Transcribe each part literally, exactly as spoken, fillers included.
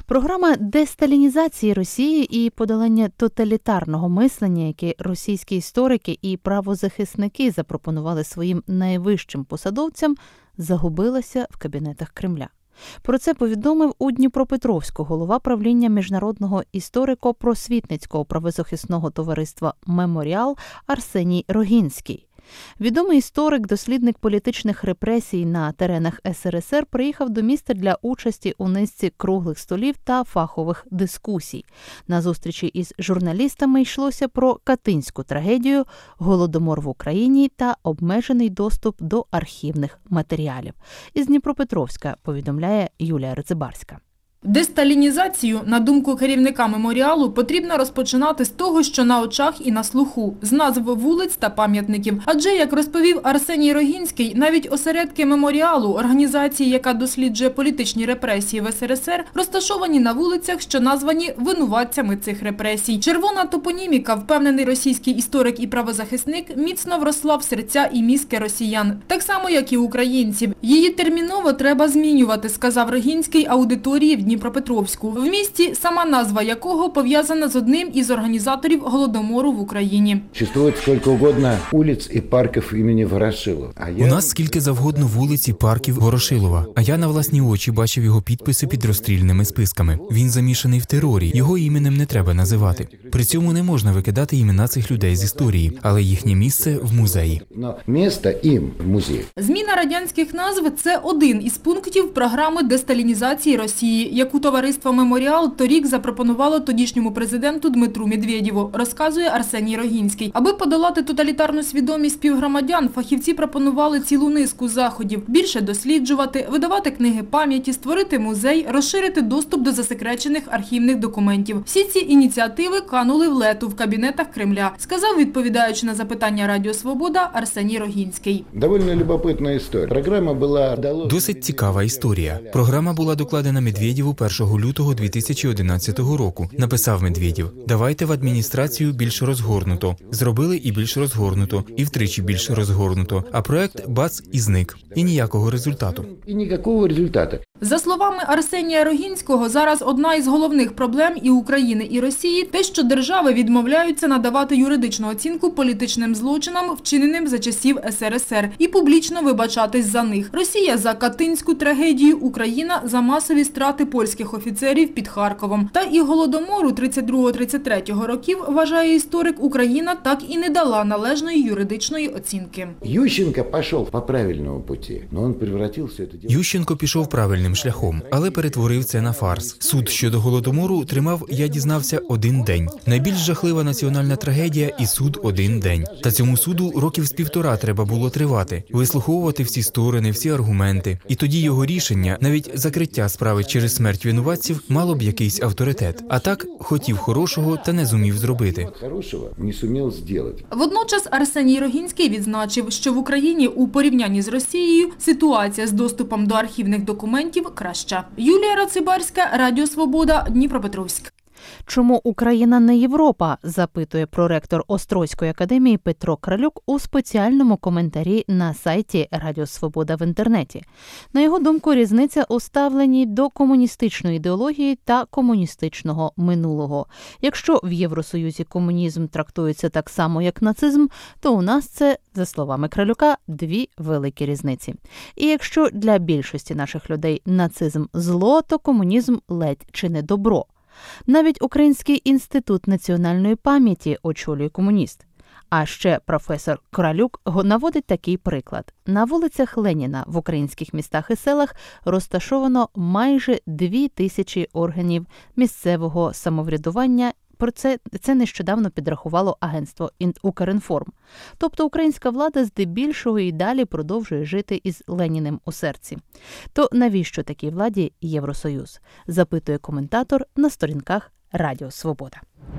Програма десталінізації Росії і подолання тоталітарного мислення, яке російські історики і правозахисники запропонували своїм найвищим посадовцям, загубилася в кабінетах Кремля. Про це повідомив у Дніпропетровську голова правління Міжнародного історико-просвітницького правозахисного товариства «Меморіал» Арсеній Рогінський. Відомий історик, дослідник політичних репресій на теренах ес ер ес ер приїхав до міста для участі у низці круглих столів та фахових дискусій. На зустрічі із журналістами йшлося про катинську трагедію, голодомор в Україні та обмежений доступ до архівних матеріалів. Із Дніпропетровська повідомляє Юлія Рицибарська. Десталінізацію, на думку керівника меморіалу, потрібно розпочинати з того, що на очах і на слуху, з назв вулиць та пам'ятників. Адже, як розповів Арсеній Рогінський, навіть осередки меморіалу, організації, яка досліджує політичні репресії в ес ер ес ер, розташовані на вулицях, що названі винуватцями цих репресій. Червона топоніміка, впевнений російський історик і правозахисник, міцно вросла в серця і мізки росіян. Так само, як і українців. Її терміново треба змінювати, сказав Рогінський аудиторії в Дніпропетровську, в місті, сама назва якого пов'язана з одним із організаторів Голодомору в Україні. Существует скільки угодно вулиць і парків імені Ворошилова. А я... У нас скільки завгодно вулиць і парків Ворошилова, а я на власні очі бачив його підписи під розстрільними списками. Він замішаний в терорі, його іменем не треба називати. При цьому не можна викидати імена цих людей з історії, але їхнє місце в музеї. Но місце їм в музеї. Зміна радянських назв – це один із пунктів програми десталінізації Росії, яку товариство «Меморіал» торік запропонувало тодішньому президенту Дмитру Медведєву, розказує Арсеній Рогінський. Аби подолати тоталітарну свідомість співгромадян, фахівці пропонували цілу низку заходів. Більше досліджувати, видавати книги пам'яті, створити музей, розширити доступ до засекречених архівних документів. Всі ці ініціативи канули в лету в кабінетах Кремля, сказав, відповідаючи на запитання Радіо Свобода, Арсеній Рогінський. Довольно любопитна історія. Програма була... Досить цікава історія. Програма була докладена Медведєву першого лютого дві тисячі одинадцятого року. Написав Медведєв: давайте в адміністрацію більш розгорнуто. Зробили і більш розгорнуто, і втричі більш розгорнуто. А проект бац і зник. І ніякого результату. І ніякого результату. За словами Арсенія Рогінського, зараз одна із головних проблем і України, і Росії – те, що держави відмовляються надавати юридичну оцінку політичним злочинам, вчиненим за часів ес ер ес ер, і публічно вибачатись за них. Росія – за катинську трагедію, Україна – за масові страти польських офіцерів під Харковом. Та і Голодомору тридцять другого - тридцять третього років, вважає історик, Україна так і не дала належної юридичної оцінки. Ющенко пішов по правильному путі, але він превратився... Ющенко пішов правильним шляхом, але перетворив це на фарс. Суд щодо Голодомору тримав, я дізнався, один день. Найбільш жахлива національна трагедія і суд один день. Та цьому суду років з півтора треба було тривати, вислуховувати всі сторони, всі аргументи. І тоді його рішення, навіть закриття справи через смерть винуватців, мало б якийсь авторитет. А так, хотів хорошого та не зумів зробити. Хорошого не зумів зробити. Водночас Арсеній Рогінський відзначив, що в Україні у порівнянні з Росією ситуація з доступом до архівних документів краща. Юлія Рицибарська, Радіо Свобода, Дніпропетровськ. Чому Україна не Європа, запитує проректор Острозької академії Петро Кралюк у спеціальному коментарі на сайті Радіо Свобода в інтернеті. На його думку, різниця у ставленні до комуністичної ідеології та комуністичного минулого. Якщо в Євросоюзі комунізм трактується так само, як нацизм, то у нас це, за словами Кралюка, дві великі різниці. І якщо для більшості наших людей нацизм – зло, то комунізм – ледь чи не добро. Навіть Український інститут національної пам'яті очолює комуніст. А ще професор Кралюк наводить такий приклад. На вулицях Леніна в українських містах і селах розташовано майже дві тисячі органів місцевого самоврядування. Про це, це нещодавно підрахувало агентство «Укрінформ». Тобто українська влада здебільшого і далі продовжує жити із Леніним у серці. То навіщо такій владі Євросоюз? Запитує коментатор на сторінках Радіо Свобода.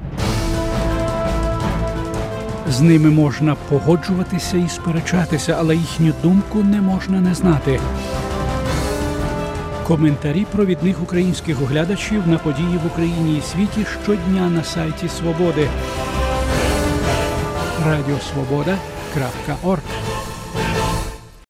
З ними можна погоджуватися і сперечатися, але їхню думку не можна не знати. Коментарі провідних українських оглядачів на події в Україні і світі щодня на сайті Свободи. радіо свобода крапка орг